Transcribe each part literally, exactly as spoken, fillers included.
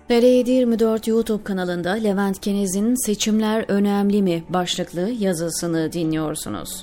T R yedi yirmi dört YouTube kanalında Levent Kenez'in "Seçimler önemli mi?" başlıklı yazısını dinliyorsunuz.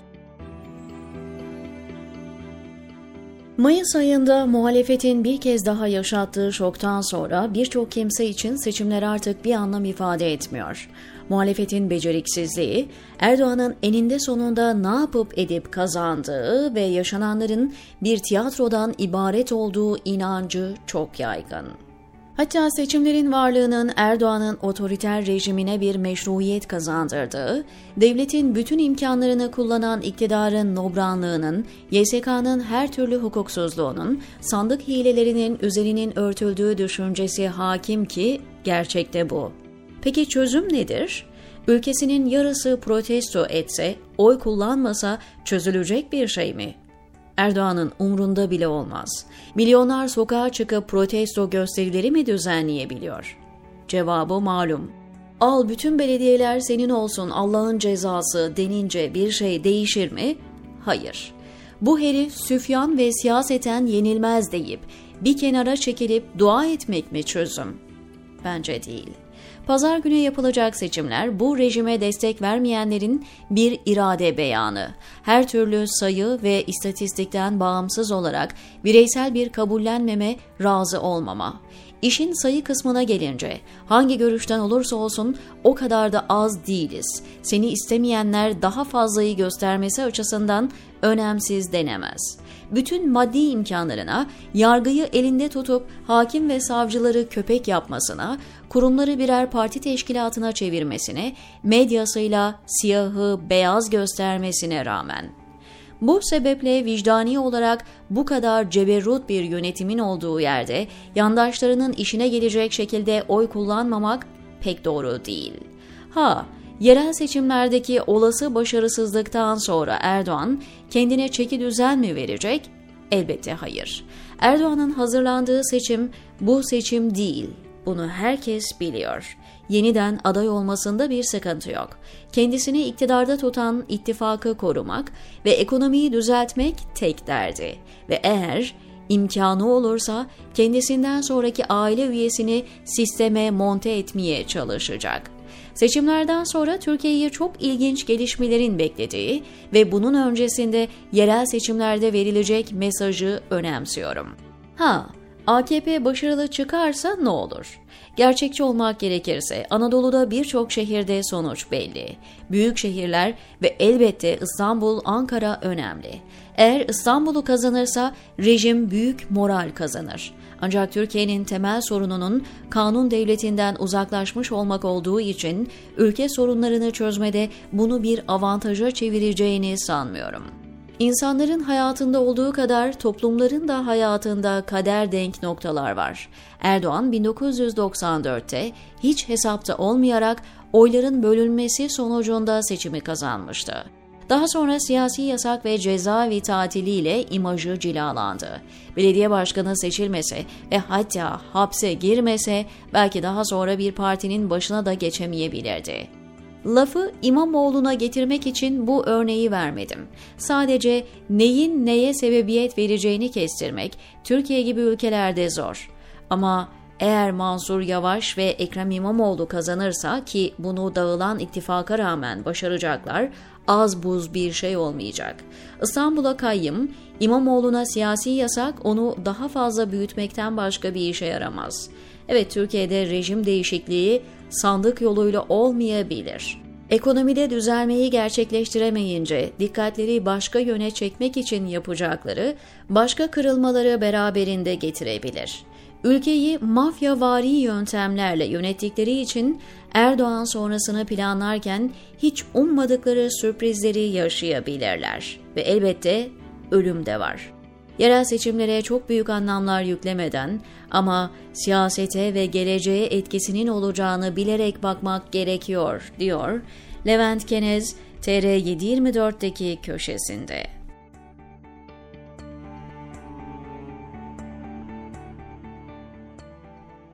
Mayıs ayında muhalefetin bir kez daha yaşattığı şoktan sonra birçok kimse için seçimler artık bir anlam ifade etmiyor. Muhalefetin beceriksizliği, Erdoğan'ın eninde sonunda ne yapıp edip kazandığı ve yaşananların bir tiyatrodan ibaret olduğu inancı çok yaygın. Hatta seçimlerin varlığının Erdoğan'ın otoriter rejimine bir meşruiyet kazandırdığı, devletin bütün imkanlarını kullanan iktidarın nobranlığının, Y S K'nın her türlü hukuksuzluğunun, sandık hilelerinin üzerinin örtüldüğü düşüncesi hakim ki gerçekte bu. Peki çözüm nedir? Ülkesinin yarısı protesto etse, oy kullanmasa çözülecek bir şey mi? Erdoğan'ın umrunda bile olmaz. Milyonlar sokağa çıkıp protesto gösterileri mi düzenleyebiliyor? Cevabı malum. Al bütün belediyeler senin olsun Allah'ın cezası denince bir şey değişir mi? Hayır. Bu herif Süfyan ve siyaseten yenilmez deyip bir kenara çekilip dua etmek mi çözüm? Bence değil. Pazar günü yapılacak seçimler bu rejime destek vermeyenlerin bir irade beyanı. Her türlü sayı ve istatistikten bağımsız olarak bireysel bir kabullenmeme, razı olmama. İşin sayı kısmına gelince hangi görüşten olursa olsun o kadar da az değiliz. Seni istemeyenler daha fazlayı göstermesi açısından önemsiz denemez. Bütün maddi imkanlarına, yargıyı elinde tutup hakim ve savcıları köpek yapmasına, kurumları birer parti teşkilatına çevirmesine, medyasıyla siyahı beyaz göstermesine rağmen. Bu sebeple vicdani olarak bu kadar ceberrut bir yönetimin olduğu yerde yandaşlarının işine gelecek şekilde oy kullanmamak pek doğru değil. Ha, yerel seçimlerdeki olası başarısızlıktan sonra Erdoğan kendine çekidüzen mi verecek? Elbette hayır. Erdoğan'ın hazırlandığı seçim bu seçim değil. Bunu herkes biliyor. Yeniden aday olmasında bir sıkıntı yok. Kendisini iktidarda tutan ittifakı korumak ve ekonomiyi düzeltmek tek derdi. Ve eğer imkanı olursa kendisinden sonraki aile üyesini sisteme monte etmeye çalışacak. Seçimlerden sonra Türkiye'yi çok ilginç gelişmelerin beklediği ve bunun öncesinde yerel seçimlerde verilecek mesajı önemsiyorum. Ha, A K P başarılı çıkarsa ne olur? Gerçekçi olmak gerekirse Anadolu'da birçok şehirde sonuç belli. Büyük şehirler ve elbette İstanbul, Ankara önemli. Eğer İstanbul'u kazanırsa rejim büyük moral kazanır. Ancak Türkiye'nin temel sorununun kanun devletinden uzaklaşmış olmak olduğu için ülke sorunlarını çözmede bunu bir avantaja çevireceğini sanmıyorum. İnsanların hayatında olduğu kadar toplumların da hayatında kader denk noktalar var. Erdoğan bin dokuz yüz doksan dörtte hiç hesapta olmayarak oyların bölünmesi sonucunda seçimi kazanmıştı. Daha sonra siyasi yasak ve cezaevi tatiliyle imajı cilalandı. Belediye başkanı seçilmese ve hatta hapse girmese belki daha sonra bir partinin başına da geçemeyebilirdi. Lafı İmamoğlu'na getirmek için bu örneği vermedim. Sadece neyin neye sebebiyet vereceğini kestirmek Türkiye gibi ülkelerde zor. Ama eğer Mansur Yavaş ve Ekrem İmamoğlu kazanırsa ki bunu dağılan ittifaka rağmen başaracaklar, az buz bir şey olmayacak. İstanbul'a kayyım, İmamoğlu'na siyasi yasak onu daha fazla büyütmekten başka bir işe yaramaz. Evet, Türkiye'de rejim değişikliği sandık yoluyla olmayabilir. Ekonomide düzelmeyi gerçekleştiremeyince dikkatleri başka yöne çekmek için yapacakları başka kırılmaları beraberinde getirebilir. Ülkeyi mafyavari yöntemlerle yönettikleri için Erdoğan sonrasını planlarken hiç ummadıkları sürprizleri yaşayabilirler ve elbette ölüm de var. Yerel seçimlere çok büyük anlamlar yüklemeden ama siyasete ve geleceğe etkisinin olacağını bilerek bakmak gerekiyor, diyor Levent Kenez T R yedi yirmi dörtteki köşesinde.